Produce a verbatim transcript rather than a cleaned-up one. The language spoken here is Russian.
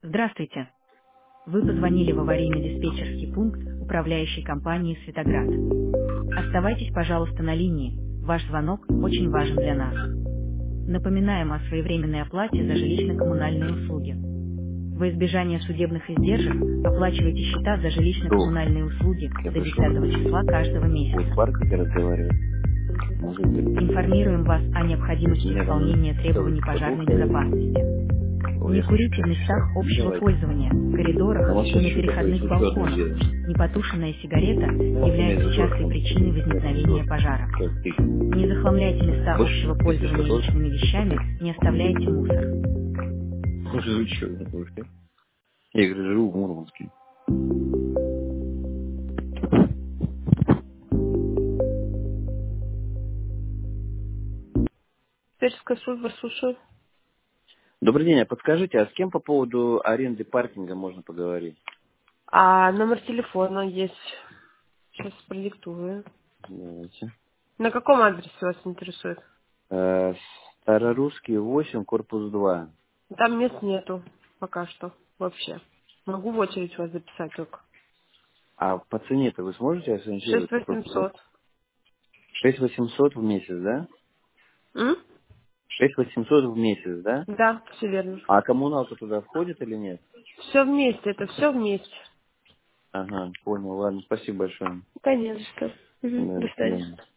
Здравствуйте. Вы позвонили в аварийно-диспетчерский пункт управляющей компании «Светоград». Оставайтесь, пожалуйста, на линии. Ваш звонок очень важен для нас. Напоминаем о своевременной оплате за жилищно-коммунальные услуги. Во избежание судебных издержек оплачивайте счета за Что? жилищно-коммунальные услуги Я до пришел. десятого числа каждого Ой, месяца. с парком я разговариваю. Может быть. Информируем вас о То есть необходимости меня там исполнения целый требований пожарной катушка и безопасности. Ой, Не я хочу курите в чай местах сейчас. Ну, общего давайте. пользования, в А коридорах вот и сейчас на еще переходных готовить еще одно балконах. дело. Непотушенная сигарета Ну, вот у меня является есть частой задор. причиной Нет, возникновения задор. пожара. Сейчас тысяча. Не захламляйте места Больше общего тысяча пользования тоже. личными вещами, не оставляйте мусор. Слушай, вы что, это вообще? Я говорю, живу в Мурманске. Диспетчерская служба, слушаю. Добрый день, а подскажите, а с кем по поводу аренды паркинга можно поговорить? А номер телефона есть. Сейчас продиктую. Давайте. На каком адресе вас интересует? Э, Старорусский восемь, корпус два. Там мест нету пока что вообще. Могу в очередь вас записать только. А по цене-то вы сможете Шесть сориентироваться? Просто восемьсот. шесть восемьсот в месяц, да? М? шесть восемьсот в месяц, да? Да, все верно. А коммуналка туда входит или нет? Все вместе, это все вместе. Ага, понял, ладно, спасибо большое. Да не за что. Мгм. Да, До до свидания. свидания.